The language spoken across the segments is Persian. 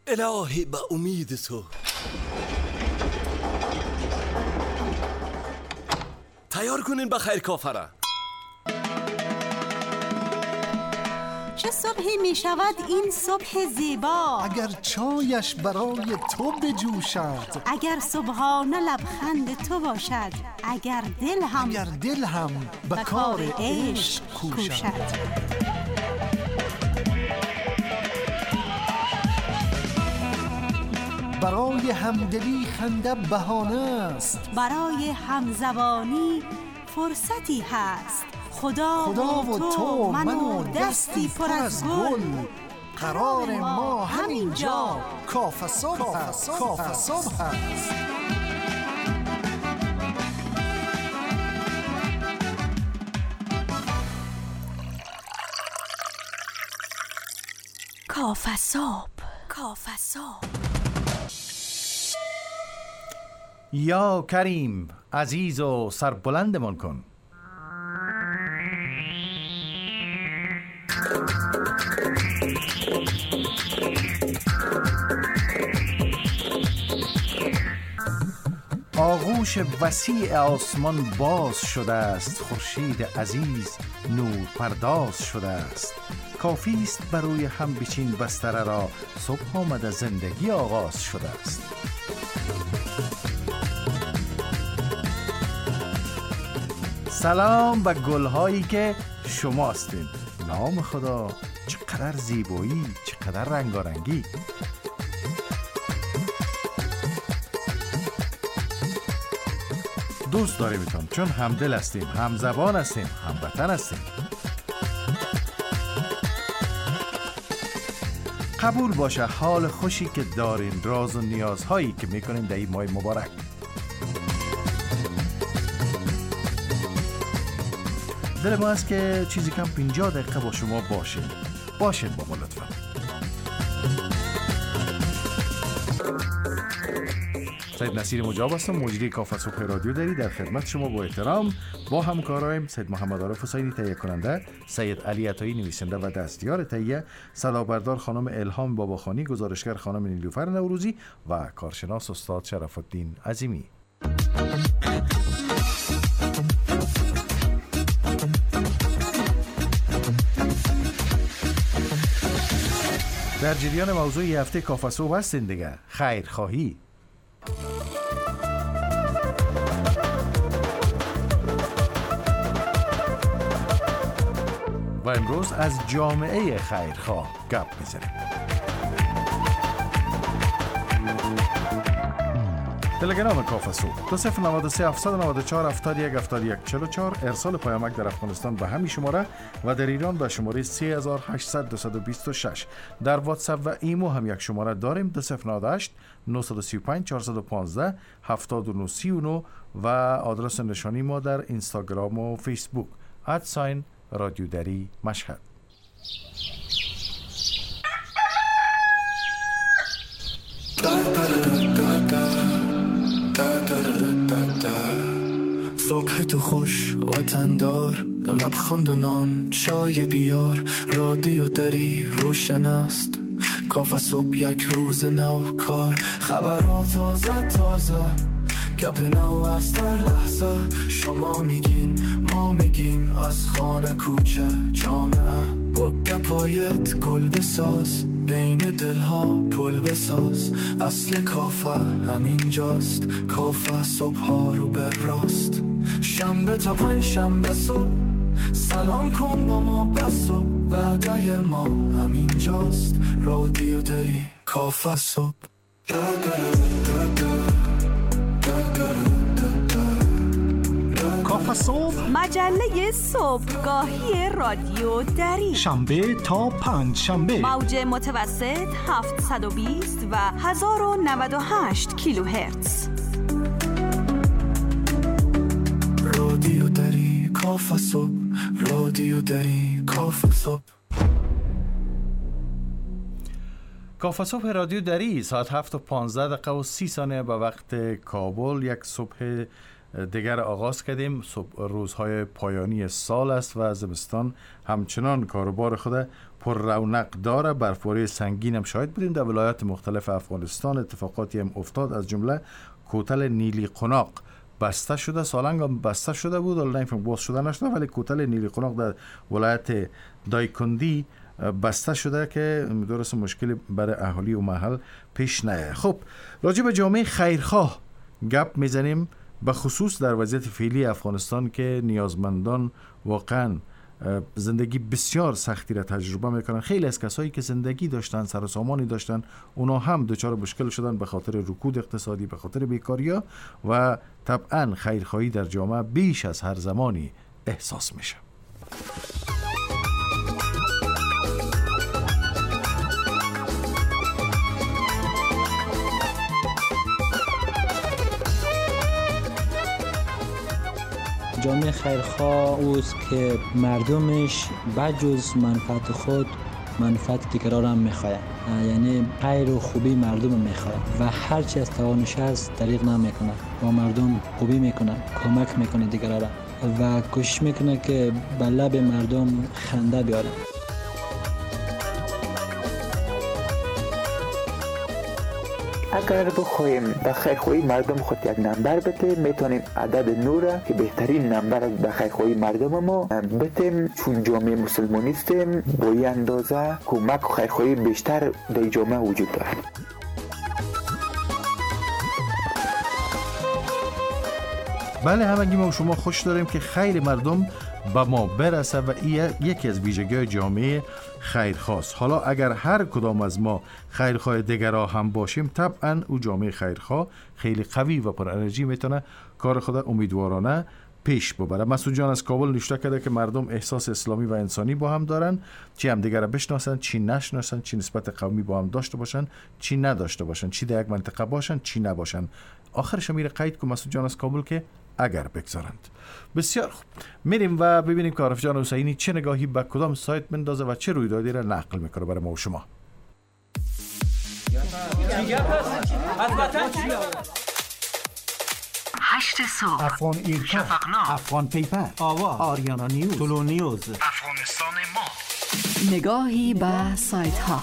الهی به امید تو. تیار کنین بخیر کافره. چه صبحی می شود این صبح زیبا، اگر چایش برای تو بجوشد، اگر صبحانه لبخند تو باشد، اگر دل هم به کار عشق کوشد. برای همدلی خنده بهانه است، برای همزبانی فرصتی هست. خدا و تو من و دستی پر از گل، قرار ما همینجا کافه صبح است. کافه صبح. یا کریم عزیز و سربلندمان کن. آغوش وسیع آسمان باز شده است، خورشید عزیز نور پرداز شده است. کافی است بروی هم بچین بستر را، صبح آمده زندگی آغاز شده است. سلام به گلهایی که شما هستین. نام خدا، چقدر زیبایی، چقدر رنگارنگی. دوست داریمتون چون همدل هستیم، همزبان هستیم، هموطن هستیم. قبول باشه حال خوشی که دارین، راز و نیازهایی که میکنین در این ماه مبارک. دل ما است که چیزی کم 50 دقیقه با شما باشیم با ما لطفا. سید نصیر مجاب هستم، مجری کافه صبح رادیو دری، در خدمت شما با احترام. با همکارایم سید محمد عارف حسینی تهیه کننده، سید علی عطایی نویسنده و دستیار تهیه، صدابردار خانم الهام باباخانی، گزارشگر خانم نیلوفر نوروزی و کارشناس استاد شرف الدین عظیمی. در جریان موضوع هفته کافه صبح هستین دیگه، خیرخواهی. و امروز از جامعه خیرخواه گپ میزنیم. تلگرام کافه صبح 2093 794 71 71 44، ارسال پیامک در افغانستان به همین شماره و در ایران به شماره 3800 226. در واتساپ و ایمو هم یک شماره داریم، 2098 935 415 7939 و آدرس نشانی ما در اینستاگرام و فیسبوک رادیو دری مشهد. صبح تو خوش وطندار، لبخند و نان چای بیار، رادیو دری روشن است، کافه صبح یک روز نو کار، خبرات تازه گپ نو از در لحظه، شما میگین ما میگیم، از خانه کوچه جامعه، با گپایت گل بساز، بین دلها پل بساز، اصل کافه همینجاست، کافه صبح ها رو به راست، شنبه تا پنج شنبه صبح، سلام کن با ما بس و وعده ما همینجاست، رادیو دری کافه صبح. کافه صبح، مجله صبحگاهی رادیو دری، شنبه تا پنج شنبه، موج متوسط 720 و 1098 کیلوهرتز. رادیو دری کافه صبح، رادیو دری کافه صبح. کافه صبح رادیو دری ساعت 7:15 و 30 ثانیه به وقت کابل، یک صبح دیگر آغاز کردیم. روزهای پایانی سال است و زمستان همچنان کاروبار خود پر رونق داره. برفباری سنگین هم شاهد بودیم در ولایات مختلف افغانستان. اتفاقاتی هم افتاد، از جمله کوتل نیلی قناق بسته شده، سالنگ هم بسته شده بود، الان نمی‌فهم باز شده نشده، ولی کوتل نیلی قناق در ولایت دایکندی بسته شده که درست مشکلی برای اهالی و محل پیش نیاد. خب راجع به جامعه خیرخواه گپ میزنیم، به خصوص در وضعیت فعلی افغانستان که نیازمندان واقعا زندگی بسیار سختی را تجربه میکنن. خیلی از کسایی که زندگی داشتن، سر و سامانی داشتن، اونا هم دچار مشکل شدن به خاطر رکود اقتصادی، به خاطر بیکاری و طبعا خیرخواهی در جامعه بیش از هر زمانی احساس میشه. جامعه خیرخواه اوست که مردمش بجز منفعت خود منفعت دیگران هم میخواه، یعنی خیر و خوبی مردم میخواه و هرچی از توانش هست دریغ نمیکنه، با مردم خوبی میکنه، کمک میکنه دیگران و کوشش میکنه که به لب مردم خنده بیاره. اگر بخوایم به خیرخواهی مردم خود یک نمبر بتیم، میتونیم عدد 9 که بهترین نمبر به خیرخواهی مردم ما بتیم، چون جامعه مسلمانی هستیم با این اندازه کمک و خیرخواهی بیشتر در جامعه وجود دارد. بله، همگی ما و شما خوش داریم که خیر مردم به ما برسه و یکی از ویژگی‌های جامعه خیرخواست. حالا اگر هر کدام از ما خیرخواه دیگرها هم باشیم، طبعا او جامعه خیرخواه خیلی قوی و پر انرژی میتونه کار خود امیدوارانه پیش ببره. مسعود جان از کابل نوشته کرده که مردم احساس اسلامی و انسانی با هم دارن، چی هم دیگر بشناسن، چی نشناسن، چی نسبت قومی با هم داشته باشن، چی نداشته باشن، چی در یک منطقه باشن، چی نباشن. آخرش میره قید که مسعود جان از کابل که اگر بگذارند. بسیار خوب، میریم و ببینیم که عارف جان حسینی چه نگاهی به کدام سایت مندازه و چه رویدادی را نقل میکنه برای ما و شما. هشت صبح، افغان ایرکا، شفقنامه، افغان پیپر، آواز، آریانا نیوز، طلو نیوز، افغانستان ما. نگاهی به سایت ها.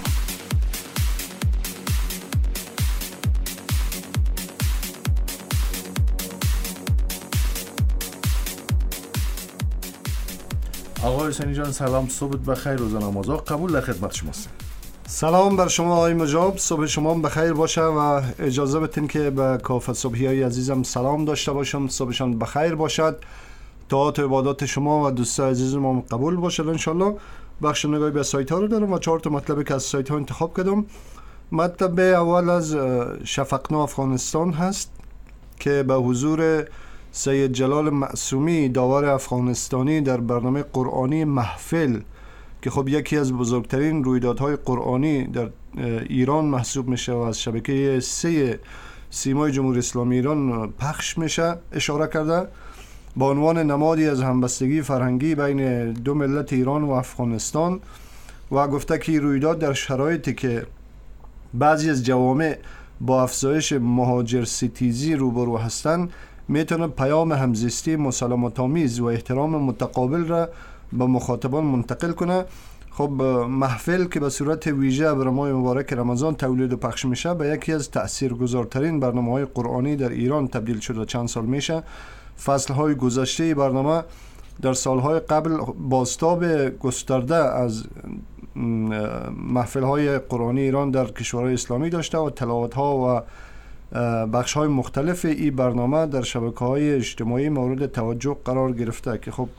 آقای حسینی جان سلام، صبح بخیر، روز نمازها قبول، در خدمت شماست. سلام بر شما آقای مجاب، صبح شما بخیر باشه و اجازه بدین که به کافه صبحی های عزیزم سلام داشته باشم، صبحشان بخیر باشد، طاعت و عبادات شما و دوستای عزیز ما قبول باشد انشالله. بخش نگاهی به سایت ها رو دارم و 4 تا مطلبی که از سایت ها انتخاب کردم. مطلب اول از شفقنامه افغانستان هست که به حضور سید جلال معصومی داور افغانستانی در برنامه قرآنی محفل که خب یکی از بزرگترین رویدادهای قرآنی در ایران محسوب میشه و از شبکه 3 سیمای جمهوری اسلامی ایران پخش میشه، اشاره کرده با عنوان نمادی از همبستگی فرهنگی بین دو ملت ایران و افغانستان و گفته که رویداد در شرایطی که بعضی از جوامع با افزایش مهاجر ستیزی روبرو هستند میتونه پیام همزیستی مسالمت‌آمیز و احترام متقابل را به مخاطبان منتقل کنه. خب محفل که به صورت ویژه برای ماه مبارک رمضان تولید و پخش میشه به یکی از تاثیرگذارترین برنامه‌های قرآنی در ایران تبدیل شده چند سال میشه. فصل‌های گذشته برنامه در سالهای قبل بازتاب گسترده از محفل‌های قرآنی ایران در کشورهای اسلامی داشته و تلاوت‌ها و بخش‌های مختلف این برنامه در شبکه‌های اجتماعی مورد توجه قرار گرفته که خب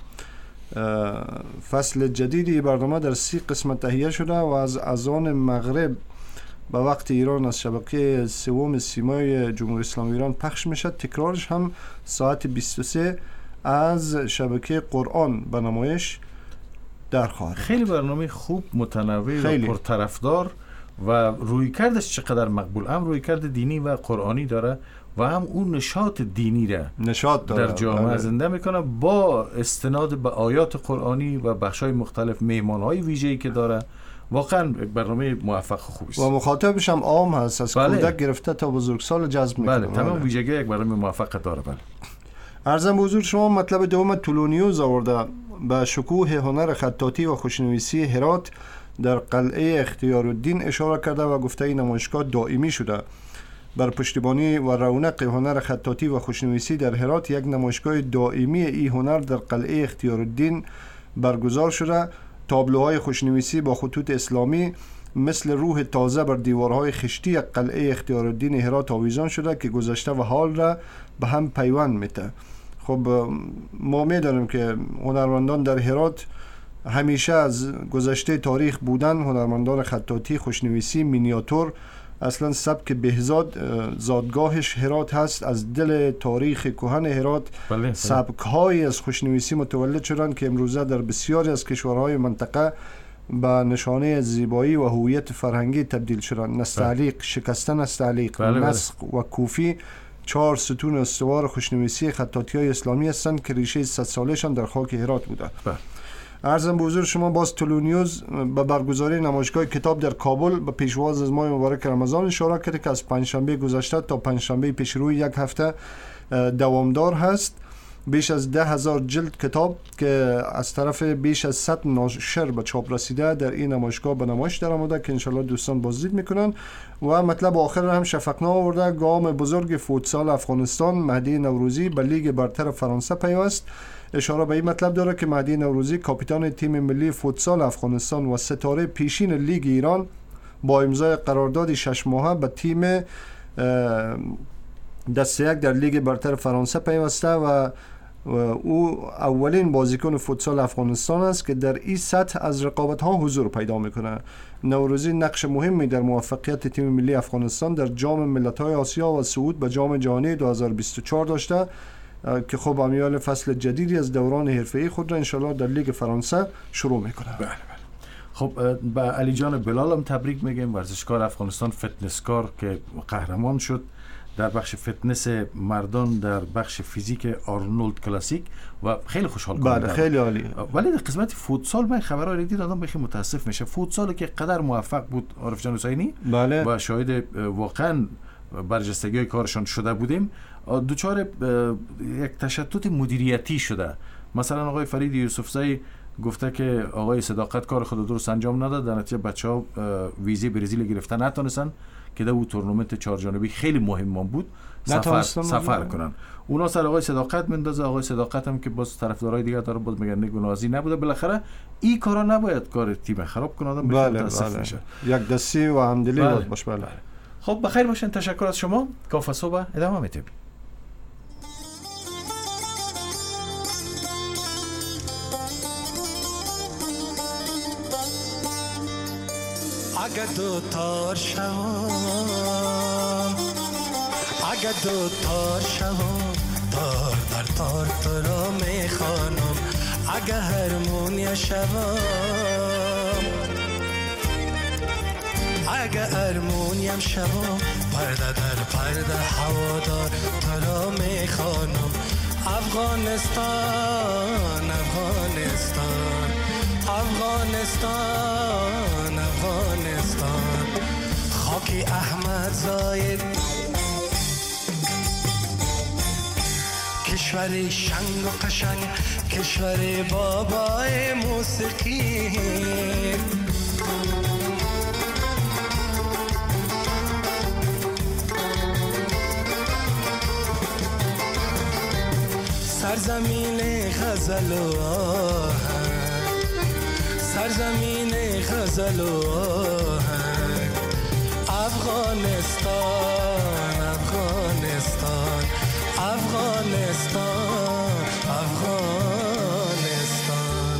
فصل جدیدی برنامه در 30 قسمت تهیه شده و از اذان مغرب به وقت ایران از شبکه 3 سیمای جمهوری اسلامی ایران پخش میشه. تکرارش هم ساعت 23 از شبکه قرآن به نمایش در خواهد. خیلی برنامه خوب، متنوع و پرطرفدار و رویکردش چقدر مقبول، هم رویکرد دینی و قرآنی داره و هم اون نشاط دینی را در جامعه زنده میکنه با استناد به آیات قرآنی و بخشای مختلف، مهمانهای ویژه‌ای که داره. واقعا برنامه موفق خوبی است و مخاطبش هم عام هست، از کودک گرفته تا بزرگسال جذب میکنه. بله، تمام ویژگی یک برنامه موفق داره. بله. عرضم به حضور شما مطلب دوم تولونیوز آورده. به شکوه هنر خطاطی و خوشنویسی هرات در قلعه اختیارالدین اشاره کرده و گفته این نمایشگاه دائمی شده. بر پشتیبانی و رونق هنر خطاطی و خوشنویسی در هرات یک نمایشگاه دائمی این هنر در قلعه اختیارالدین برگزار شده. تابلوهای خوشنویسی با خطوط اسلامی مثل روح تازه بر دیوارهای خشتی قلعه اختیارالدین هرات آویزان شده که گذشته و حال را به هم پیوند میده. خب ما میدانیم که هنرمندان در هرات همیشه از گذشته تاریخ بودن، هنرمندان خطاطی، خوشنویسی، مینیاتور. اصلا سبک بهزاد زادگاهش هرات هست. از دل تاریخ کهن هرات سبک‌های از خوشنویسی متولد شدند که امروزه در بسیاری از کشورهای منطقه به نشانه زیبایی و هویت فرهنگی تبدیل شدند. نستعلیق، شکستن نستعلیق، نسق و کوفی 4 ستون استوار خوشنویسی خطاطی‌های اسلامی هستند که ریشه 100 سالشان در خاک هرات بوده. عرضم به حضور شما باز تولونیوز به برگزاری نمایشگاه کتاب در کابل به پیشواز از ماه مبارک رمضان اشاره کرده که از پنجشنبه گذشته تا پنجشنبه پیش روی یک هفته دوامدار هست. بیش از 10,000 جلد کتاب که از طرف بیش از 100 ناشر به چاپ رسیده در این نمایشگاه به نمایش در آمده که انشالله دوستان بازدید میکنن. و مطلب آخر هم شفقنا آورده. گام بزرگ فوتسال افغانستان مهدی نوروزی به لیگ برتر فرانسه پیوست. اشاره به این مطلب داره که مهدی نوروزی کاپیتان تیم ملی فوتسال افغانستان و ستاره پیشین لیگ ایران با امضای قراردادی 6 ماهه به تیم دسته یک در لیگ برتر فرانسه پیوسته و او اولین بازیکن فوتسال افغانستان است که در این سطح از رقابت ها حضور پیدا میکنه. نوروزی نقش مهمی در موفقیت تیم ملی افغانستان در جام ملت‌های آسیا و صعود به جام جهانی 2024 داشته که خب امیال فصل جدیدی از دوران حرفه‌ای خود را انشالله در لیگ فرانسه شروع میکنه. بله. خب به علی جان بلال هم تبریک میگیم، ورزشکار افغانستان، فتنسکار که قهرمان شد در بخش فتنس مردان در بخش فیزیک آرنولد کلاسیک و خیلی خوشحال کننده. بله خیلی عالی. ولی در قسمت فوتسال من خبرها دیدم آدم خیلی متاسف میشه. فوتسال که قدر موفق بود عارف جان حسینی، بله، و شاهد واقعا برجستگی کارشان شده بودیم، دوچار یک تشتت مدیریتی شده. مثلا آقای فرید یوسفزئی گفته که آقای صداقت کار خود درست انجام نداد، در نتیجه بچه‌ها ویزه برزیل گرفتن نتونستن که در اون تورنمنت 4 جانبی خیلی مهم بود سفر کنن. اونا سر آقای صداقت مندازه. آقای صداقت هم که باز طرفدارای دیگه داره باز میگن گناهی نبوده. بالاخره این کارا نباید کار تیم خراب کنه. آدم متاسف میشه. یک دستی و همدلی بود باش. بله. خب بخیر باشین. تشکر از شما. کافه صبح ادامه میدیم. اگه دو تار شوام، اگه دو تار شوام، تار در تار تو را میخوانم. اگه هرمونیا شوام، اگه هرمونیم شوام، پرده در پرده هوادار تو را میخوانم. افغانستان افغانستان افغانستان افغانستان، خاک احمد زاید، کشور شنگ و قشنگ، کشور بابای موسیقی. سرزمین غزل و آهنگ، سرزمین غزل و آهنگ، افغانستان افغانستان افغانستان افغانستان.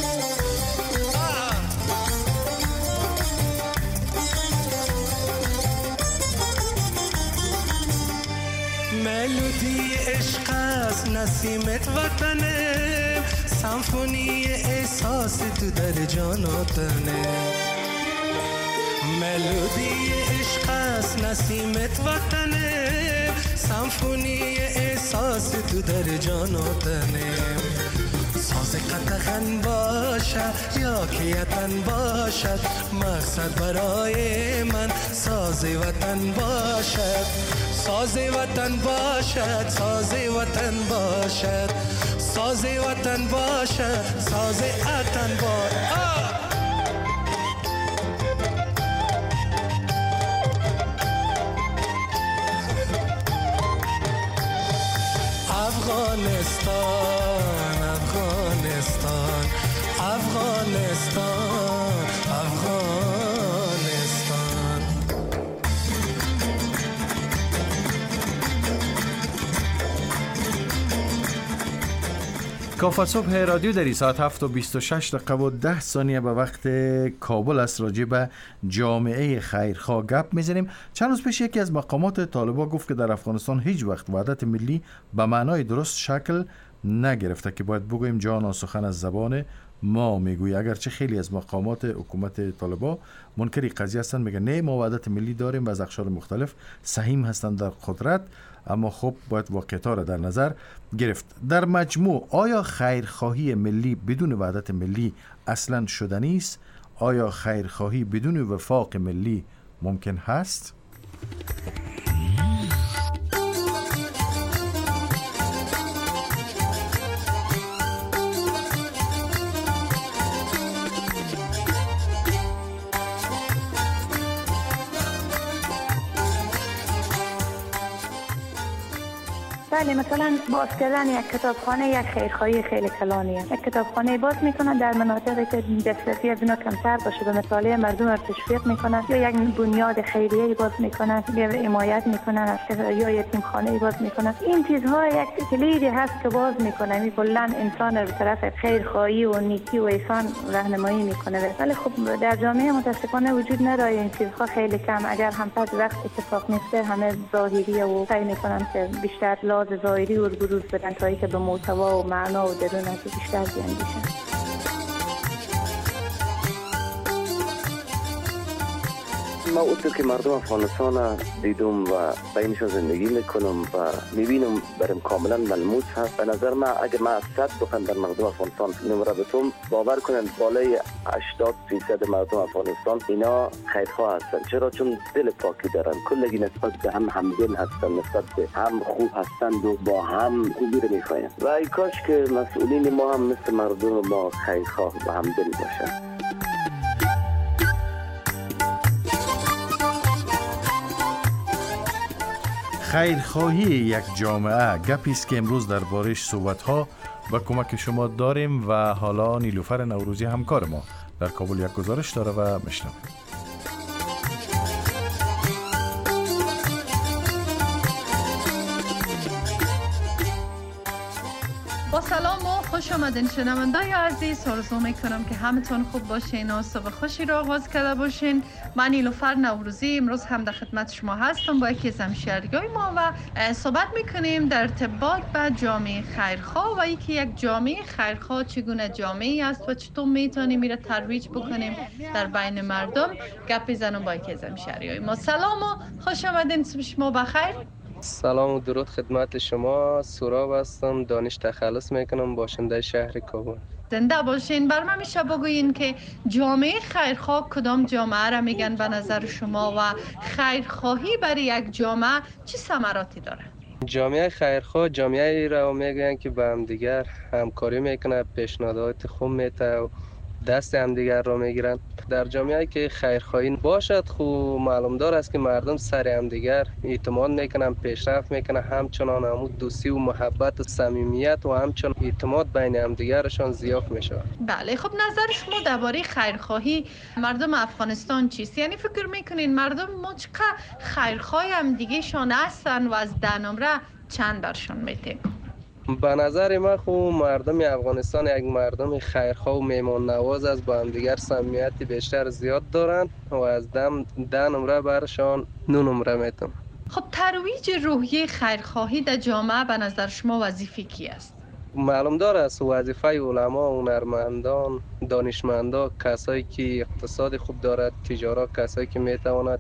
ملودی عشق از نسیمت وطنه، سمفونی احساس تو در جاناتنه. ملودی عشق از نسیمت وطنه، سمفونی احساس تو در جاناتنه. ساز قطغن باشد یا که یتن باشد، مقصد برای من ساز وطن باشد. ساز وطن باشد، ساز وطن باشد، ساز وطن باشد، ساز وطن باشد. افغانستان افغانستان افغانستان افغانستان. کافه صبح رادیو در ساعت 7:26 و 10 ثانیه به وقت کابل است. راجع به جامعه خیرخواه گپ میزنیم. چند روز پیش یکی از مقامات طالبان گفت که در افغانستان هیچ وقت وحدت ملی به معنای درست شکل نگرفته که باید بگوییم جان سخن از زبان ما میگوی. اگرچه خیلی از مقامات حکومت طالبان منکر قضیه هستند، میگن نه ما وحدت ملی داریم و از اقشار مختلف سهیم هستند در قدرت، اما خب باید واقعیت‌ها را در نظر گرفت. در مجموع آیا خیرخواهی ملی بدون وحدت ملی اصلا شدنی است؟ آیا خیرخواهی بدون وفاق ملی ممکن هست؟ بله، مثلا باز کردن یک کتابخانه یک خیرخواهی خیلی کلانیه. یک کتابخانه باز میکنن در مناطقی که دسترسی از اینا کمتر باشه، به مطالعه مردم را تشویق میکنن، یا یک بنیاد خیریه باز میکنن یا حمایت میکنن، یا یتیمخانه باز میکنن. این چیزها یک کلیدی هست که باز میکنه، میگن انسان رو به طرف خیرخواهی و نیکی و احسان راهنمایی میکنه. ولی خب در جامعه متاسفانه وجود نداره این چیزها، خیلی کم. اگر هم تا وقت اتفاق میفته همه ظاهری و سعی میکنن که بیشتر لحاظ ظاهری و بروز بدن تا اینکه به محتوا و معنا و درون بیشتر بیاندیشن. ما اونطور که مردم افغانستان دیدم و بینش زندگی میکنم و میبینم برم کاملا ملموس هست. به نظر من اگر من 100 بخوام در مردم افغانستان نمره بتم، باور کنن بالای 80% مردم افغانستان اینا خیرخواه هستن. چرا؟ چون دل پاکی دارن، کلگی نسبت به هم همدل هستن، نسبت به هم خوب هستند و با هم خوبی رو میخواین. و ای کاش که مسئولین ما هم مثل مردم ما خیرخواه و همدل باشن. خیرخواهی یک جامعه گپی است که امروز درباره‌اش صحبت‌ها و کمک شما داریم و حالا نیلوفر نوروزی همکار ما در کابل یک گزارش داره و میشنویم. با سلام و خوش آمدین شنوندای عزیز. آرزو میکنم که همتون خوب باشین و صبح خوشی را آغاز کرده باشین. من نیلوفر نوروزی امروز هم در خدمت شما هستم با یکی از همشهریای ما و صحبت میکنیم در ارتباط با جامعه خیرخواه و اینکه یک جامعه خیرخواه چگونه جامعه است و چطور میتونیم میره ترویج بکنیم در بین مردم. گپ بزنم با یکی از همشهریای ما. سلام و خوش آمدین، صبح شما بخیر. سلام و درود خدمت شما. سوراب هستم، دانش تخلص میکنم، باشنده شهر کابل. زنده باشین. بر من میشه بگوین که جامعه خیرخواه کدام جامعه را میگن به نظر شما و خیرخواهی برای یک جامعه چه ثمراتی داره؟ جامعه خیرخواه جامعه را میگن که با هم دیگر همکاری میکنه، پیشنهادات خوب میده و دست هم دیگر را میگیرن. در جامعه که خیرخواهی باشد خو معلوم دار است که مردم سر هم دیگر اعتماد میکنن، پیشرفت میکنن، همچنان همون دوستی و محبت و صمیمیت و همچنان اعتماد بین هم دیگرشان زیاد میشه. بله، خب نظر شما درباره خیرخواهی مردم افغانستان چیست؟ یعنی فکر میکنین مردم ما چقدر خیرخواه هم دیگه شان هستن و از 10 نمره چند برشان میتیم؟ به نظر من خو مردم افغانستان یک مردم خیرخواه و میهمان نواز است، با هم دیگر صمیمیت بیشتر زیاد دارن و از 10 نمره برشان 9 نمره میتم. خب ترویج روحیه خیرخواهی در جامعه به نظر شما وظیفه کی است؟ معلوم دار است وظیفه علما، هنرمندان، دانشمندان، کسایی که اقتصاد خوب دارد، تجارت، کسایی که میتواند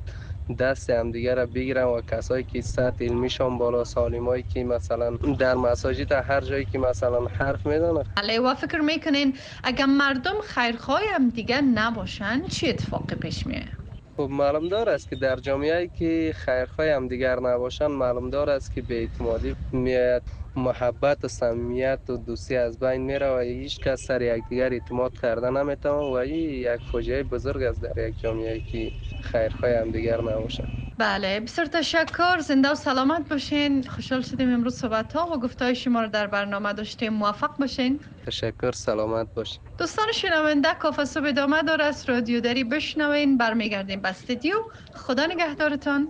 دست همدیگه را بگیرن و کسایی که سطح علمیشان بالا، سالمایی که مثلا در مساجد هر جایی که مثلا حرف میزنن. بله، و فکر میکنین اگر مردم خیرخواه هم دیگه نباشن چی اتفاقی پیش میاد؟ خب معلوم دار است که در جامعه‌ای که خیرخواه هم دیگر نباشن، معلوم دار است که بی‌اعتمادی میاد، محبت و صمیمیت و دوستی از بین میره و هیچ کس سر یکدیگر اعتماد کردن نمیتونه و این یک فاجعه بزرگ است در یک جامعه‌ای که خیرخواه هم دیگر نباشن. بله، بسیار تشکر، زنده و سلامت باشین. خوشحال شدیم امروز صحبت ها و گفتهای شما رو در برنامه داشتیم. موفق باشین. تشکر، سلامت باشین. دوستان شنونده، کافه صبح ادامه داره، از رادیو دری بشنوین. برمیگردیم به استودیو. خدا نگهدارتان.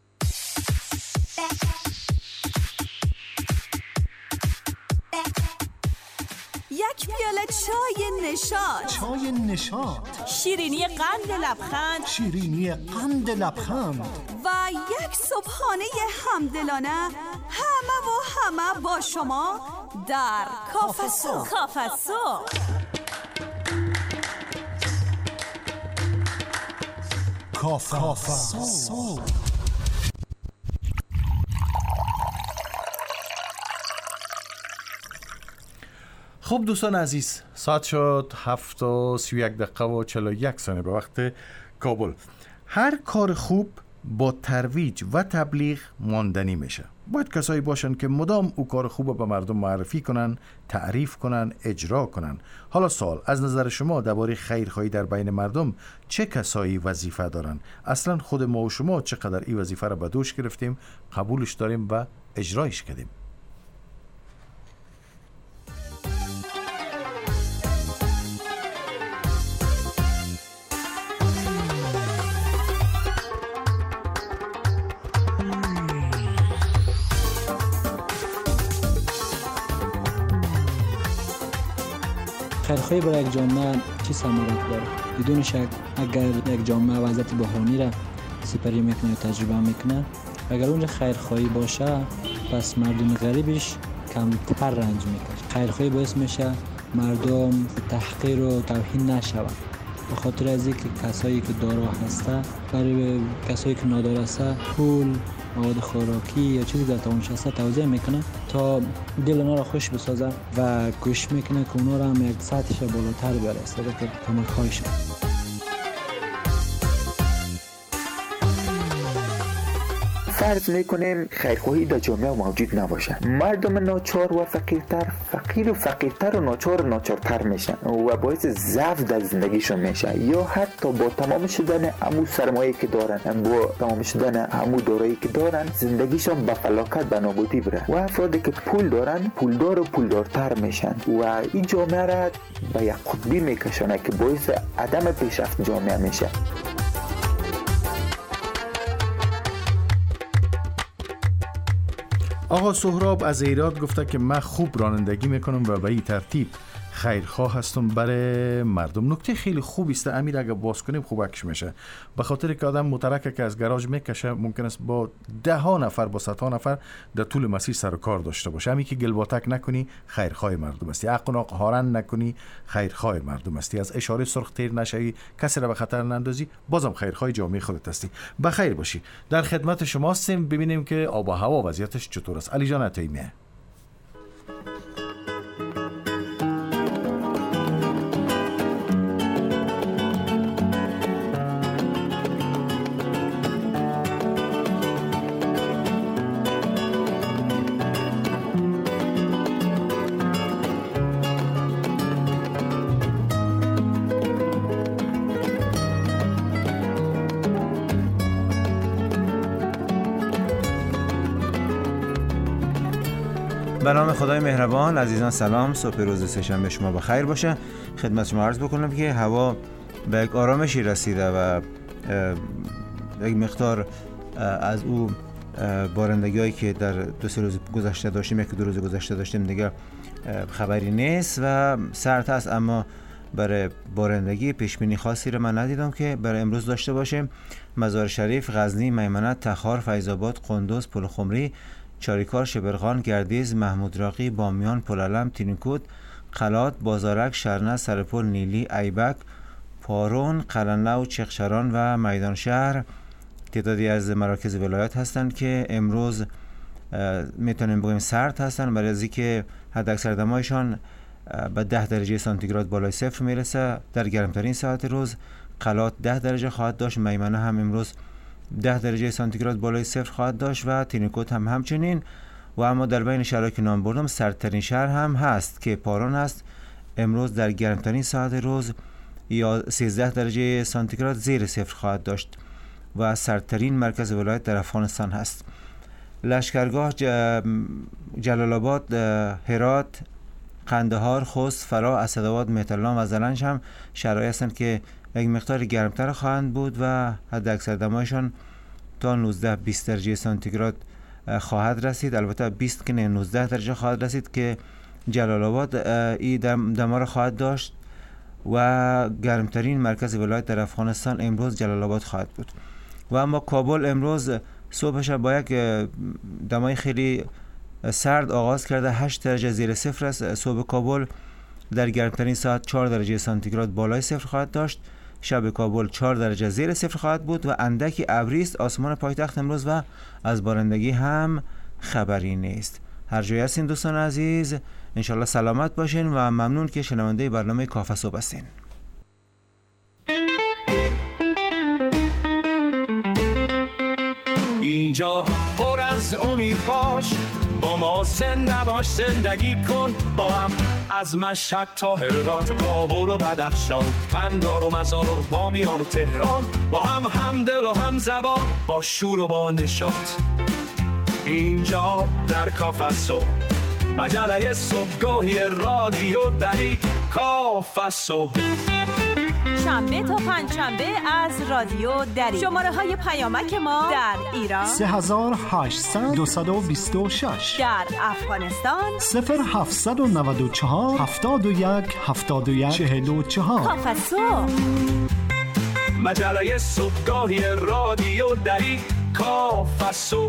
یک پیاله چای نشاط، چای نشاط، شیرینی قند لبخند، شیرینی قند لبخند و یک صبحانه همدلانه، همه و همه با شما در کافه صبح. کافه صبح، کافه صبح. خب دوستان عزیز، ساعت شد 7:31 به وقت کابل. هر کار خوب با ترویج و تبلیغ ماندنی میشه. باید کسایی باشن که مدام او کار خوب به مردم معرفی کنن، تعریف کنن، اجرا کنن. حالا سوال، از نظر شما درباره خیرخواهی در بین مردم چه کسایی وظیفه دارن؟ اصلا خود ما و شما چقدر این وظیفه را به دوش گرفتیم، قبولش داریم و اجرایش کردیم؟ خیرخواهی برای یک جامعه چه ثمراتی داره؟ بدون شک اگر یک جامعه وضعیت بحرانی را سپری میکنه و تجربه میکنه، اگر اونجا خیرخواهی باشه پس مردم غریبش کمتر رنج میکشه. خیرخواهی باعث میشه مردم تحقیر و توهین نشوند، به خاطر از اینکه کسایی که دارا هسته برای کسایی که نادار هسته پول، مواد خوراکی یا چیزی در توانش هسته توزیع میکنه تا دل اونا را خوش بسازه و کوشش میکنه که اونا را هم یک سطحش بالاتر برسه که کمک هایش. فرض میکنیم خیرخواهی در جامعه موجود نباشه، مردم ناچار و فقیرتر فقیر و فقیرتر و ناچارتر میشن و باعث ضعف در زندگیشون میشه، یا حتی با تمام شدن همو سرمایه که دارن، با تمام شدن همو دارایی که دارن، زندگیشون به فلاکت به نابودی بره و افرادی که پول دارن پولدار و پولدارتر میشن و این جامعه را به یک قطبی میکشونه که باعث عدم پیشرفت جامعه میشه. آقا سهراب از ایراد گفته که من خوب رانندگی میکنم و به این ترتیب خیرخواه هستم برای مردم. نکته خیلی خوبی است، امیر اگه باز کنیم خوب اکش میشه، به خاطر که آدم مترکه که از گاراژ میکشه ممکن است با 10 نفر با 100 نفر در طول مسیر سر و کار داشته باشه. همین که گلباتک نکنی خیرخواه مردم هستی، حق و ناق هارن نکنی خیرخواه مردم هستی، از اشاره سرخ تیر نشوی، کسی را به خطر نندازی، بازم خیرخواه جامعه خودت هستی. بخیر باشی. در خدمت شما هستیم، ببینیم که آب و هوا وضعیتش چطور است. علی جان عطیمیه. به نام خدای مهربان. عزیزان سلام، صبح روز سه‌شنبه شما بخیر باشه. خدمت شما عرض بکنم که هوا به یک آرامشی رسیده و یک مقدار از او بارندگی هایی که در 2-3 روز گذشته داشتیم، 1-2 روز گذشته داشتیم دیگه خبری نیست و سرد است، اما برای بارندگی پیشبینی خاصی رو من ندیدم که برای امروز داشته باشیم. مزار شریف، غزنی، میمنه، تخار، فیض آباد، قندوز، پلخمری، چاریکار، شبرغان، گردیز، محمود راقی، بامیان، پلعلم، تینیکود، قلات، بازارک، شرنه، سرپل، نیلی، ایبک، پارون، قلنلو، چخشران و میدان شهر تعدادی از مراکز ولایت هستند که امروز میتونیم بگیم سرد هستن، برای از اینکه حداکثر دمایشان به 10 درجه سانتیگراد بالای صفر میرسه. در گرمترین ساعت روز قلات 10 درجه خواهد داشت، میمنه هم امروز 10 درجه سانتیگراد بالای صفر خواهد داشت و تینیکوت هم همچنین. و اما در بین شهرهایی که نام بردم سردترین شهر هم هست که پارون است. امروز در گرمترین ساعت روز یا 13 درجه سانتیگراد زیر صفر خواهد داشت و سردترین مرکز ولایت در افغانستان هست. لشکرگاه، جلال آباد، هرات، قندهار، خوست، فرا، اسدآباد، مهترلام و زلنج هم شهرهایی هستند که یک مقدار گرمتر خواهند بود و حداکثر دمایشان تا 19-20 درجه سانتیگراد خواهد رسید. البته 20 که نه 19 درجه خواهد رسید که جلال آباد این دما را خواهد داشت و گرمترین مرکز ولایت در افغانستان امروز جلال آباد خواهد بود. و اما کابل امروز صبحش با یک دمای خیلی سرد آغاز کرده. 8 درجه زیر صفر است. صبح کابل در گرمترین ساعت 4 درجه سانتیگراد بالای صفر خواهد داشت. شب کابل 4 درجه زیر صفر خواهد بود و اندکی ابری است آسمان پایتخت امروز و از بارندگی هم خبری نیست. هر جای هستین دوستان عزیز، انشالله سلامت باشین و ممنون که شنونده برنامه کافه صبح هستین. اینجا پر از امید باش، با ما زنده باش، زندگی کن با هم. از مشهد تا هرات، کابل و بدخشان، قندهار و مزار و بامیان و تهران، با هم دل و هم زبان، با شور و با نشاط. اینجا در کافه صبح، مجله صبحگاهی رادیو دری کافه صبح. شنبه تا پنجشنبه از رادیو دری. شماره های پیامک ما در ایران 3800 226، در افغانستان 0794 71 71 44. کافه صبح، مجله صبحگاهی رادیو دری کافه صبح.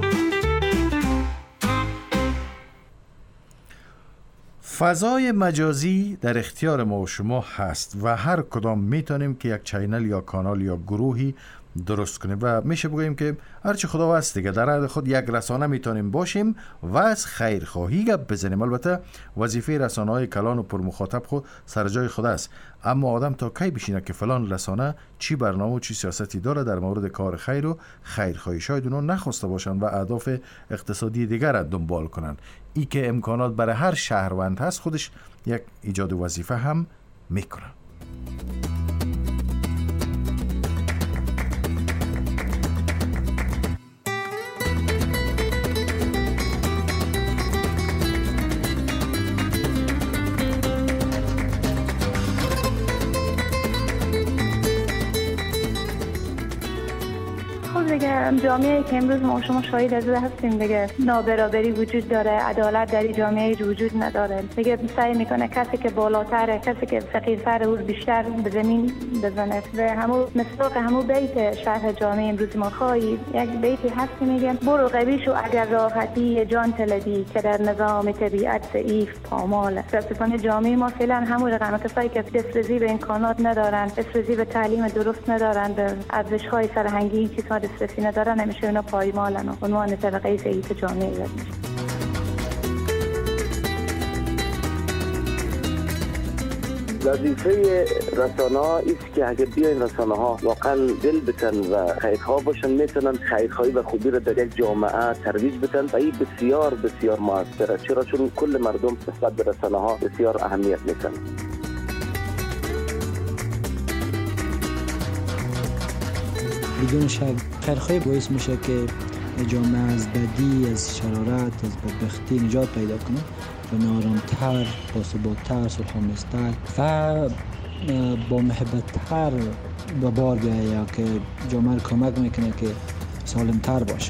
فضای مجازی در اختیار ما و شما هست و هر کدام میتونیم که یک چینل یا کانال یا گروهی درست کنیم و میشه بگوییم که هرچی خدا هست دیگه در حد خود یک رسانه میتونیم باشیم و از خیرخواهی گپ بزنیم. البته وظیفه رسانه های کلان و پرمخاطب خود سر جای خود است، اما آدم تا کی بشینه که فلان رسانه چی برنامه و چی سیاستی داره در مورد کار خیر و خیرخواهی؟ شاید اونو نخواسته باشن و اهداف اقتصادی دیگر را دنبال کنن. ای که امکانات برای هر شهروند هست خودش یک ایجاد وظیفه هم میکنه. جامعه که امروز ما شما شاهد از هستیم دیگه، نابرابری وجود داره، عدالت در جامعه وجود نداره دیگه. سعی میکنه کسی که بالاتره، کسی که فقیرتره او بیشتر به زمین بزنه. و همون مصداق همون بیت شرح جامعه امروز ما خواهید یک بیتی هست که میگه برو قویشو اگر راحتی جان طلبی که در نظام طبیعت ضعیف پامال. متاسفانه جامعه ما فعلا همون رقم کسایی که دسترسی به امکانات ندارن، دسترسی به تعلیم درست ندارن، به ارزش‌های فرهنگی این چیزها دسترسی ندارن، نمیشه اونا پایمالن و عنوان طبقه ضعیف جامعه رد میشه. وظیفه رسانه‌ها است که اگر بیاین رسانه‌ها واقعا دل بتن و خیرخواه باشن، میتونن خیرخواهی و خوبی را در یک جامعه ترویج بدن و این بسیار بسیار موثره. چرا؟ چون کل مردم نسبت به رسانه‌ها بسیار اهمیت میدن. بدون شک خیرخواهی باعث میشه که جامعه از بدی، از شرارت، از بدبختی نجات پیدا کنه و آرام‌تر، باثبات‌تر، صلح‌آمیزتر و با محبت‌تر به بار بیاید که جامعه رو کمک میکنه که سالم‌تر باشه.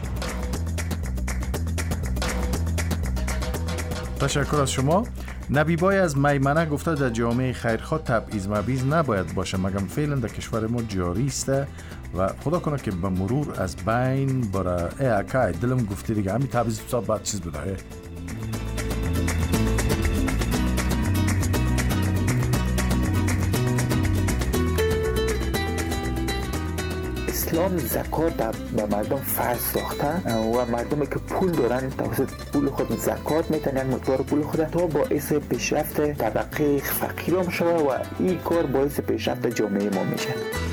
تشکر از شما. نبیبای از میمنه گفته در جامعه خیرخواه تبعیض مبعیض نباید باشه، مگم فعلا در کشور ما جاری است و خدا کنه که به مرور از بین برای اکای دلم گفتی دیگه همین تبعیض بسیار بد چیز بوده. اسلام زکات به مردم فرض ساخته و مردمی که پول دارن توسط پول خود زکات میتونن مقدار پول خود تا باعث پیشرفت طبقه فقیر هم شوه و این کار باعث پیشرفت جامعه ما میشه.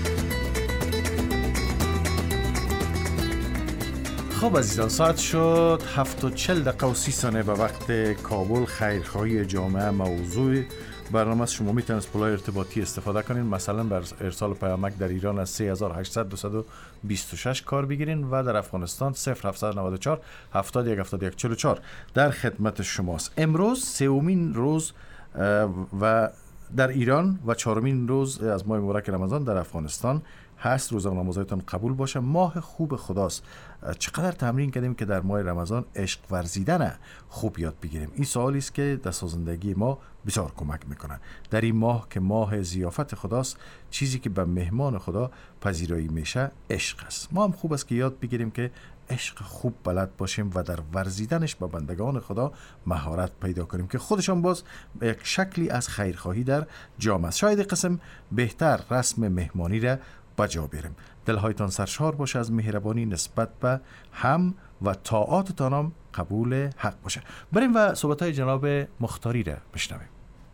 خب عزیزان، ساعت شد 7:40 به وقت کابل. خیرخواهی جامعه موضوع برنامه. شما میتونید از پلای ارتباطی استفاده کنین، مثلا بر ارسال پیامک در ایران از 3800 کار بگیرین و در افغانستان 0794 717144 در خدمت شماست. امروز سومین روز و در ایران و چهارمین روز از ماه مبارک رمضان در افغانستان هست. روزه و نمازهایتان قبول باشه. ماه خوب خداست. چقدر تمرین کردیم که در ماه رمضان عشق ورزیدن خوب یاد بگیریم. این سوالی است که در سازندگی ما بسیار کمک میکنه. در این ماه که ماه ضیافت خداست، چیزی که به مهمان خدا پذیرایی میشه عشق است. ما هم خوب است که یاد بگیریم که عشق خوب بلد باشیم و در ورزیدنش با بندگان خدا مهارت پیدا کنیم که خودشان باز یک شکلی از خیرخواهی در جامعه است. شاید قسم بهتر رسم مهمانی را بجا بیاریم. دلهایتان سرشار باشه از مهربانی نسبت به هم و طاعاتتان هم قبول حق باشه. بریم و صحبت‌های جناب مختاری را بشنویم.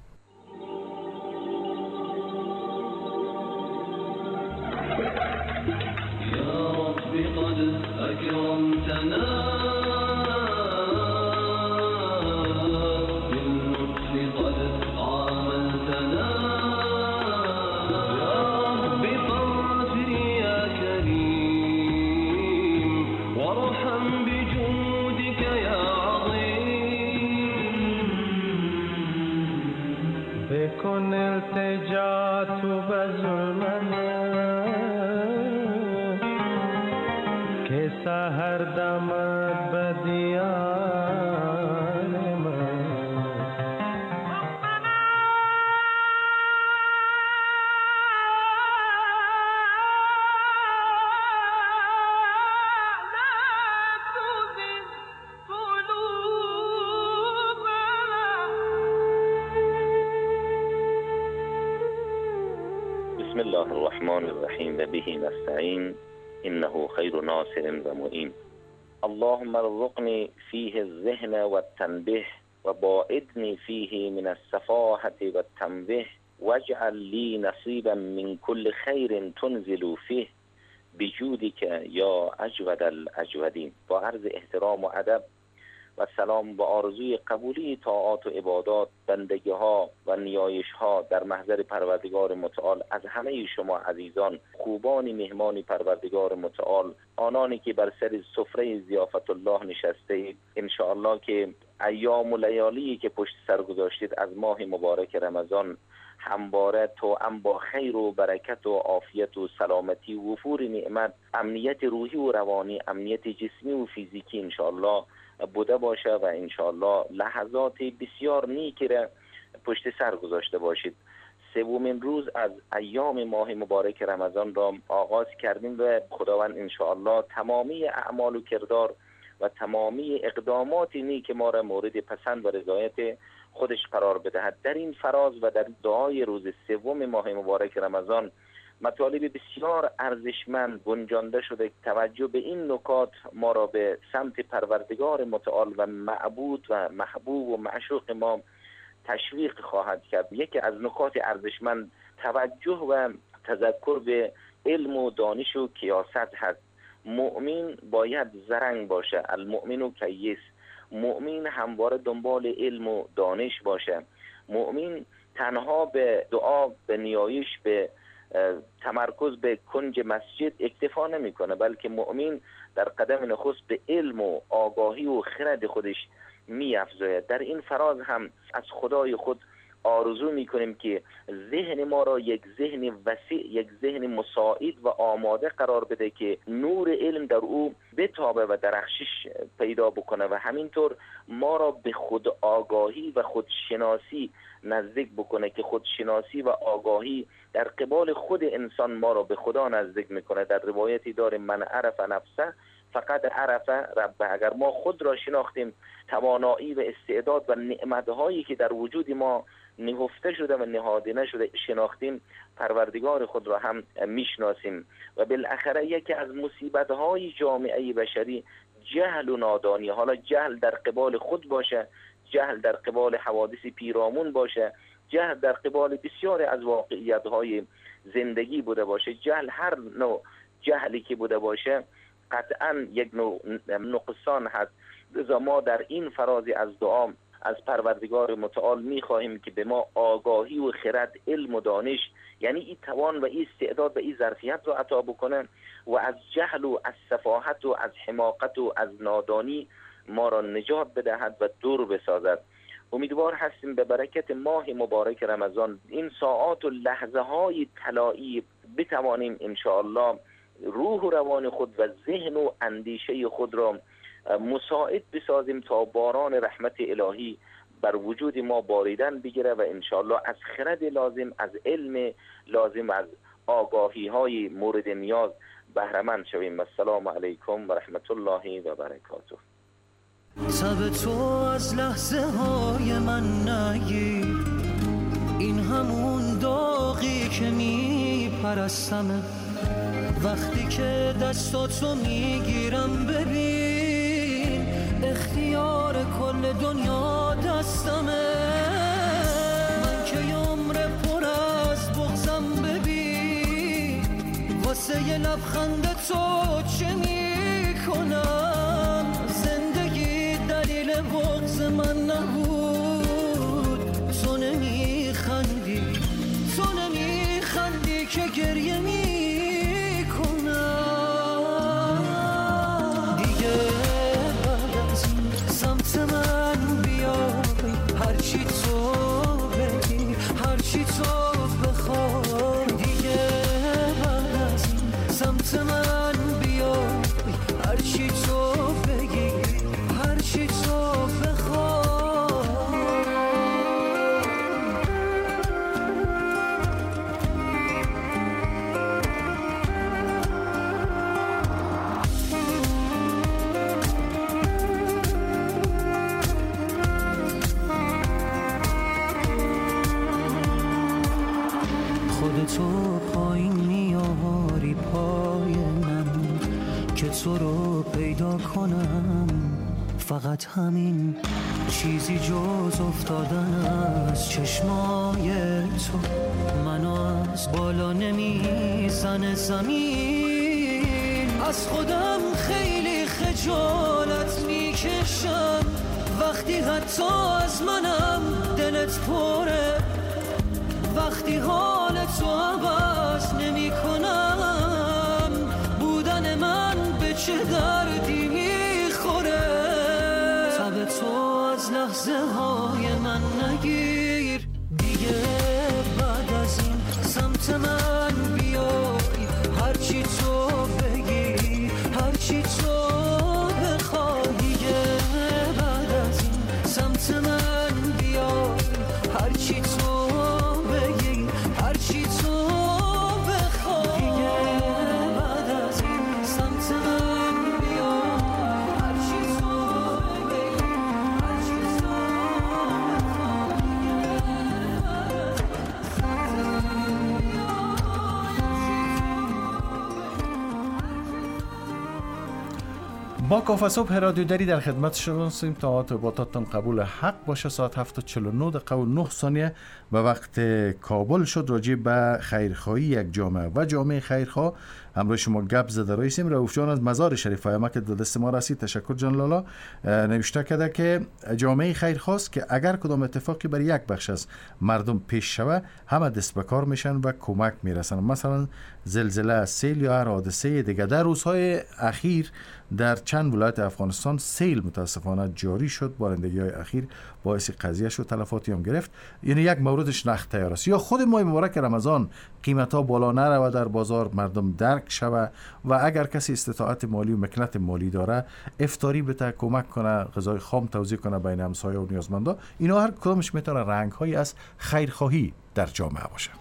بسم الله الرحمن الرحیم و به نستعین انه خیر ناصر و معین. اللهم ارزقني فيه الذهن والتنبيه وباعدني فيه من السفاهة والتنبيه واجعل لي نصيبا من كل خير تنزل فيه بجودك یا اجود الاجودین. با عرض احترام و ادب و سلام و آرزوی قبولی طاعات و عبادات، بندگی ها و نیایش ها در محضر پروردگار متعال از همه شما عزیزان، خوبانی مهمانی پروردگار متعال، آنانی که بر سر سفره ضیافت الله نشسته اید، انشاءالله که ایام و لیالی که پشت سر گذاشتید از ماه مبارک رمضان همواره توأم با خیر و برکت و عافیت و سلامتی و وفور نعمت، امنیت روحی و روانی، امنیت جسمی و فیزیکی انشاءالله بوده باشه و انشاءالله لحظات بسیار نیکی را پشت سر گذاشته باشید. سومین روز از ایام ماه مبارک رمضان را آغاز کردیم و خداوند انشاءالله تمامی اعمال و کردار و تمامی اقدامات نیک ما را مورد پسند و رضایت خودش قرار بدهد. در این فراز و در دعای روز سوم ماه مبارک رمضان مطالب بسیار ارزشمند گنجانده شده که توجه به این نکات ما را به سمت پروردگار متعال و معبود و محبوب و معشوق ما تشویق خواهد کرد. یکی از نکات ارزشمند توجه و تذکر به علم و دانش و کیاست هست. مؤمن باید زرنگ باشه، المؤمن کیس. مؤمن همواره دنبال علم و دانش باشه. مؤمن تنها به دعا، به نیایش، به تمرکز به کنج مسجد اکتفا نمیکنه، بلکه مؤمن در قدم نخست به علم و آگاهی و خرد خودش می‌افزاید. در این فراز هم از خدای خود آرزو میکنیم که ذهن ما را یک ذهن وسیع، یک ذهن مساعد و آماده قرار بده که نور علم در او بتابه و درخشش پیدا بکنه و همینطور ما را به خود آگاهی و خودشناسی نزدیک بکنه که خودشناسی و آگاهی در قبال خود انسان ما را به خدا نزدیک میکنه. در روایتی داره من عرف نفسه فقط عرف ربه. اگر ما خود را شناختیم، توانایی و استعداد و نعمتهایی که در وجود ما نهفته شده و نهاده نشده شناختیم، پروردگار خود را هم میشناسیم. و بالاخره یکی از مصیبت‌های جامعه بشری جهل و نادانی، حالا جهل در قبال خود باشه، جهل در قبال حوادث پیرامون باشه، جهل در قبال بسیار از واقعیت‌های زندگی بوده باشه، جهل هر نوع جهلی که بوده باشه قطعا یک نوع نقصان هست. لذا ما در این فرازی از دعا از پروردگار متعال می‌خواهیم که به ما آگاهی و خرد، علم و دانش، یعنی این توان و این استعداد و این ظرفیت رو عطا بکنه و از جهل و از سفاهت و از حماقت و از نادانی ما را نجات بدهد و دور بسازد. امیدوار هستیم به برکت ماه مبارک رمضان این ساعات و لحظه های طلایی بتوانیم انشاءالله روح و روان خود و ذهن و اندیشه خود را مساعد بسازیم تا باران رحمت الهی بر وجود ما باریدن بگیره و انشاءالله از خرد لازم، از علم لازم، از آگاهی های مورد نیاز بهره‌مند شویم. السلام علیکم و رحمت الله و برکاته. تب تو از لحظه های من نگیر، این همون داغی که میپرستمه، وقتی که دستاتو میگیرم ببین اختیار کل دنیا دستمه. من که عمر پر از بغضم ببین واسه یه لبخند تو چه میکنم. زندگی دلیل بغض من نبود، تو نمیخندی، تو نمیخندی که گریه میکنم. دیگه بعد از این سمت من بیای، هرچی تو بگی، هرچی تو بخوای. دیگه بعد از این سمت من بیای، هرچی تو بگی، هرچی تو بخوای. خودتو پایین میاری پای من که تو رو پیدا کنم. فقط همین چیزی جز افتادن از چشمای تو منو از بالا نمیزنه زمین. از خودم خیلی خجالت میکشم وقتی حتی از منم دلت پره، وقتی حال تو عوض نمی کنم. بودن من به چه دردی میخوره؟ تب تو از لحظه های من نگیر. دیگه بعد از این سمت من بیای، هرچی تو بگی، هرچی تو بخوای. دیگه بعد از این سمت من بیای، هرچی تو بگی، هرچی تو بخوای. دیگه بعد از این سمت من بیای، هرچی تو بگی، هرچی تو با کافه صبح رادیو دری در خدمت شما هستیم تا ارتباطاتتان قبول حق باشه. ساعت 7:49 دقیقه و 9 ثانیه و وقت کابل شد. راجع به خیرخواهی یک جامعه و جامعه خیرخواه همراه شما گپ زده رئیسیم. رؤوف جان از مزار شریف پیامک که دست ما رسید، تشکر جان لالا، نوشته کرده که جامعه خیرخواه است که اگر کدام اتفاقی بر یک بخش از مردم پیش شود همه دست به کار میشن و کمک میرسن، مثلا زلزله، سیل یا هر حادثه دیگه. در روزهای اخیر در چند ولایت افغانستان سیل متاسفانه جاری شد. بارندگی‌های اخیر باعث قضیه شد، تلفاتی هم گرفت. یعنی یک موردش نقد تیار است. یا خود ماه مبارک رمضان قیمت‌ها بالا نره و در بازار مردم درک شوه و اگر کسی استطاعت مالی و مکنت مالی داره افطاری بده، کمک کنه، غذای خام توزیع کنه بین همسایه و نیازمندا. اینا هر کدامش میتونه رنگ‌هایی از خیرخواهی در جامعه باشه.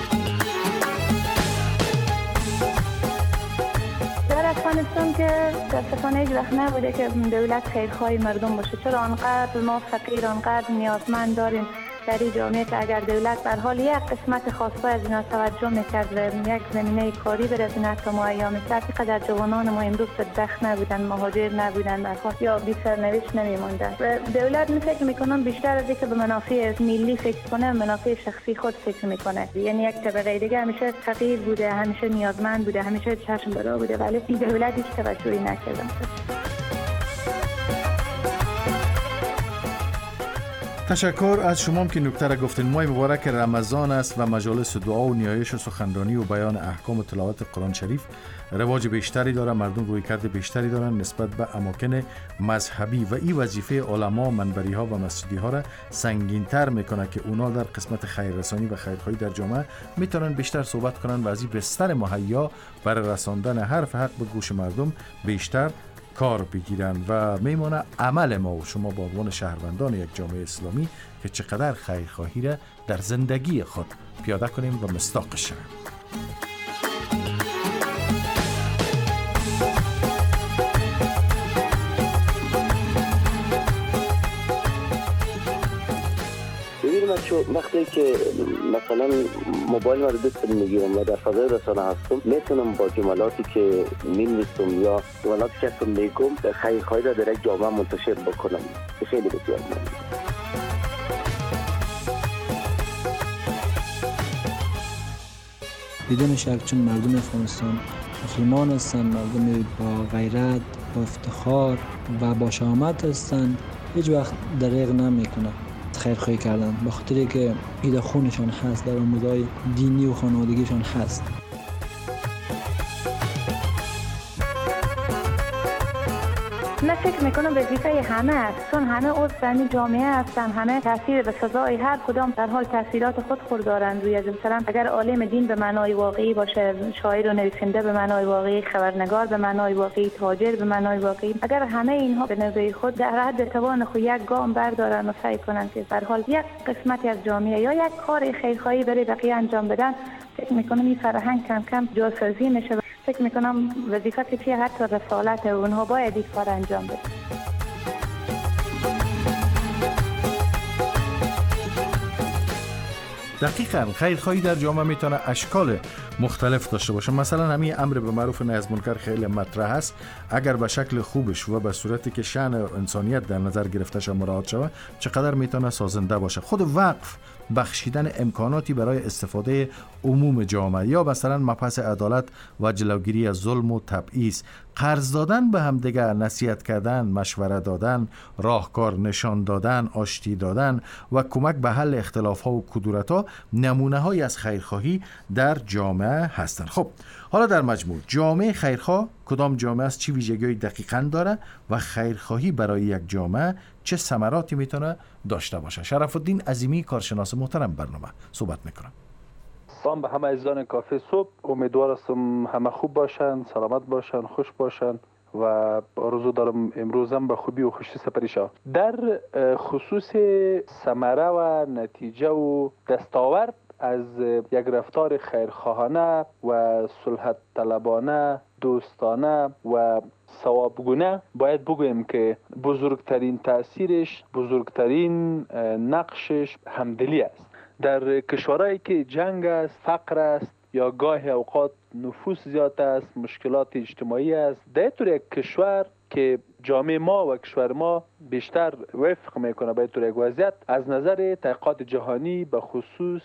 افغانستان که افغانستان هیچ وقت نبوده که دولت خیرخواه مردم باشه. چرا آنقدر ما فقیر، آنقدر نیازمند داریم در این جامعه که اگر دولت به حال یک قسمت خاصه از اینا توجه میکرد و یک زمینه کاری بر از اینا تمایل میکرد، اینقدر جوانان ما امروز بدبخت نبودن، مهاجر نبودن، یا بی سرنوشت نمیموندن. و دولت فکر میکنم بیشتر از اینکه به منافع ملی فکر کنه، منافع شخصی خود فکر میکنه. یعنی یک طبقه دیگه همیشه فقیر بوده، همیشه نیازمند بوده، همیشه چشم برا بوده، ولی این دولت هیچ توجهی نکرده. تشکر از شما که نکته را گفتین. ماه مبارک رمضان است و مجالس دعا و نیایش و سخنرانی و بیان احکام و تلاوت قرآن شریف رواج بیشتری داره. مردم رویکرد بیشتری دارن نسبت به اماکن مذهبی و این وظیفه علما، منبری ها و مسجدی ها را سنگین تر میکنه که اونا در قسمت خیررسانی و خیرخواهی در جامعه میتونن بیشتر صحبت کنن و از این بستر مهیا برای رساندن حرف حق به گوش مردم بیشتر کار بگیرن و میمونه عمل ما و شما با عنوان شهروندان یک جامعه اسلامی که چقدر خیرخواهی را در زندگی خود پیاده کنیم و مصداقش شویم. وقتی که مثلا موبایل رو دست میگیرم و در فضای رسانه هستم، میتونم با جملاتی که می‌نویسم یا جملاتی که میگم در خیرخواهی را در یک جامعه منتشر بکنم. خیلی بسیار مهمه. بدون شک چون مردم افغانستان مسلمان هستند، مردم با غیرت، با افتخار و با شهامت هستند، هیچ وقت دریغ نمیکنند خیرخواهی کردن، به خاطری که ایده خونشان هست، در آموزهای دینی و خانوادگیشان هست. من فکر میکنم وظیفه همه است، چون همه عضو در جامعه هستن، همه تاثیر به سزای هر کدام در حال تاثیرات خود خوردارند روی از. مثلا اگر عالم دین به معنای واقعی باشه، شاعر و نویسنده به معنای واقعی، خبرنگار به معنای واقعی، تاجر به معنای واقعی، اگر همه اینها به نوبه خود در حد توان خود یک گام بردارن و سعی کنن که در حال یک قسمتی از جامعه یا یک کار خیرخواهی برای بقیه انجام بدن، فکر میکنم این فرهنگ کم کم جاسازی میشه. فکر میکنم وظیفه که حتی رسالت اونها باید این کار انجام بده. دقیقاً خیرخواهی در جامعه میتونه اشکال مختلف داشته باشه. مثلا همین امر به معروف نهی از منکر خیلی مطرح است. اگر به شکل خوبش و به صورتی که شأن انسانیت در نظر گرفته شود مراعات شود، چقدر میتونه سازنده باشه. خود وقف بخشیدن امکاناتی برای استفاده عموم جامعه، یا مثلا مبحث عدالت و جلوگیری از ظلم و تبعیض، قرض دادن به هم دیگر، نصیحت کردن، مشوره دادن، راهکار نشان دادن، آشتی دادن و کمک به حل اختلاف‌ها و کدورت‌ها نمونه‌هایی از خیرخواهی در جامعه هستند. خب حالا در مجموع جامعه خیرخواه کدام جامعه است، چه ویژگی‌های دقیقاً داره و خیرخواهی برای یک جامعه چه ثمراتی میتونه داشته باشه؟ شرف الدین عظیمی کارشناس محترم برنامه صحبت میکنم. سلام به همه عزیزان کافه صبح. امیدوار هستم همه خوب باشن، سلامت باشن، خوش باشن و آرزو دارم امروزم به خوبی و خوشی سپری شود. در خصوص ثمره و نتیجه و دستاورد از یک رفتار خیرخواهانه و صلح طلبانه، دوستانه و ثوابگونه باید بگویم که بزرگترین تأثیرش، بزرگترین نقشش همدلی است. در کشورهایی که جنگ است، فقر است یا گاه اوقات نفوس زیاد است، مشکلات اجتماعی است، در طور یک کشور که جامعه ما و کشور ما بیشتر وفق میکنه به طور یک وضعیت از نظر تحقیقات جهانی به خصوص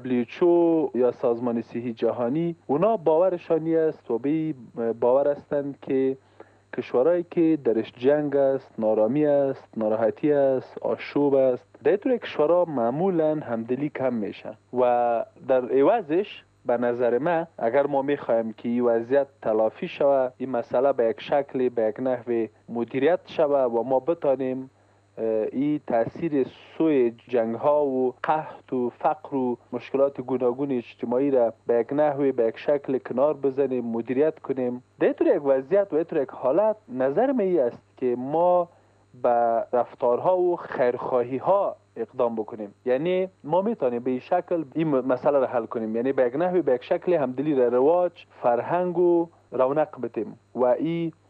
WHO یا سازمان صحی جهانی، اونا باورشانی است و به باور هستند که کشورهایی که درش جنگ است، نارامی است، ناراحتی است، آشوب است، در طور کشورها معمولا همدلی کم میشن و در عوضش به نظر من اگر ما میخوایم که این وضعیت تلافی شود، این مسئله به یک شکل، به یک نحو مدیریت شود و ما بتانیم این تاثیر سوی جنگ ها و قحط و فقر و مشکلات گوناگون اجتماعی را به یک نحوی، به یک شکل کنار بزنیم، مدیریت کنیم، در طور یک وضعیت و در یک حالت نظر من است که ما به رفتارها و خیرخواهی ها اقدام بکنیم. یعنی ما میتونیم به این شکل این مسئله را حل کنیم، یعنی به یک نحوی، به یک شکل همدلی را رواج، فرهنگ و رونق بدیم و این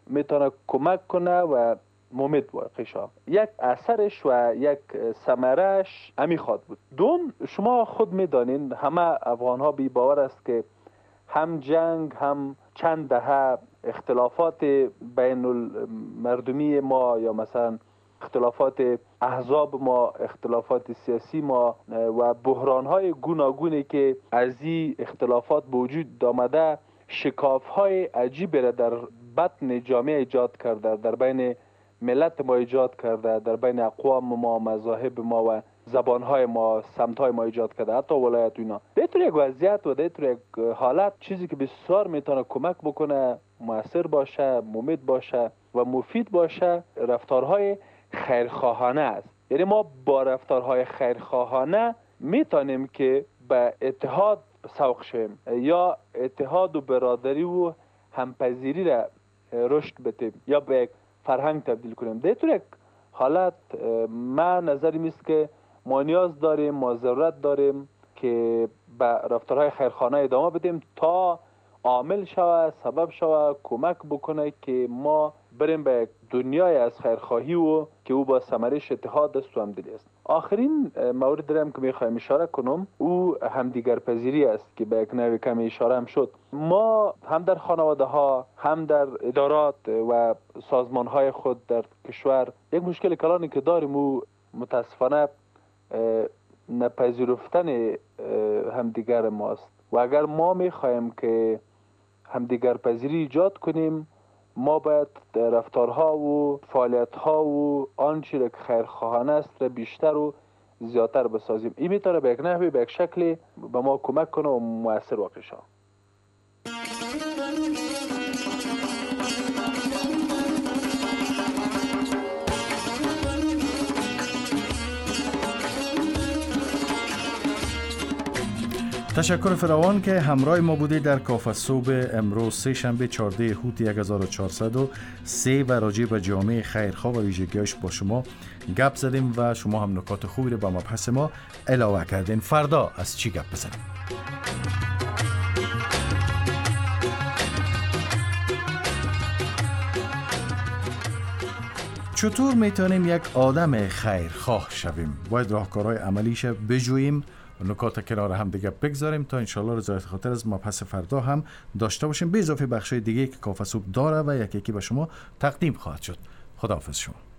میتونه کمک کنه و ممید واقع شد. یک اثرش و یک ثمرش همی خواد بود. دوم، شما خود میدانین همه افغان ها بی باور است که هم جنگ هم چند دهه اختلافات بین المردمی ما یا مثلا اختلافات احزاب ما، اختلافات سیاسی ما و بحران‌های گوناگونی که از این اختلافات به وجود آمده شکاف‌های عجیبی را در بطن جامعه ایجاد کرده، در بین ملت ما ایجاد کرده، در بین اقوام ما، مذاهب ما و زبان‌های ما، سمت‌های ما ایجاد کرده، حتی ولایت اینا. در طور یک وضعیت و در طور یک حالت چیزی که بسیار میتونه کمک بکنه، مؤثر باشه، مفید باشه و مفید باشه، رفتارهای خیرخواهانه است. یعنی ما با رفتارهای خیرخواهانه میتونیم که به اتحاد سوق شیم یا اتحاد و برادری و همپذیری را رشد بدیم یا به یک فرهنگ تبدیل کنیم. در طور یک حالت من نظرم است که ما نیاز داریم، ما ضرورت داریم که به رفتارهای خیرخواهانه ادامه بدیم تا عامل شود، سبب شود، کمک بکنه که ما بریم به دنیای از خیرخواهی و که او با ثمرش اتحاد است و همدلی است. آخرین مورد دارم که میخوایم اشاره کنم او همدیگر پذیری است که به یک نوع کم اشاره هم شد. ما هم در خانواده ها هم در ادارات و سازمان های خود در کشور یک مشکل کلانی که داریم او متاسفانه نپذیرفتن همدیگر ماست و اگر ما میخوایم که همدیگر پذیری ایجاد کنیم ما باید رفتارها و فعالیتها و آنچه که خیرخواهانه است را بیشتر و زیادتر بسازیم. این میتونه به یک نحوی به یک شکلی به ما کمک کنه و مؤثر واقع شود. تشکر فراوان که همراه ما بوده در کافه صبح امروز سه شنبه 14 هوت 1403 و راجع به جامعه خیرخواه و ویژگی‌هاش با شما گپ زدیم و شما هم نکات خوبی رو به مبحث ما علاوه کردین. فردا از چی گپ بزنیم؟ چطور میتونیم یک آدم خیرخواه شویم؟ باید راهکارهای عملیش بجوییم و نکات کنار هم دیگه بگذاریم تا انشالله رضایت خاطر از مبحث فردا هم داشته باشیم، به اضافه بخشای دیگه که کافه صبح داره و یکی به شما تقدیم خواهد شد. خداحافظ شما.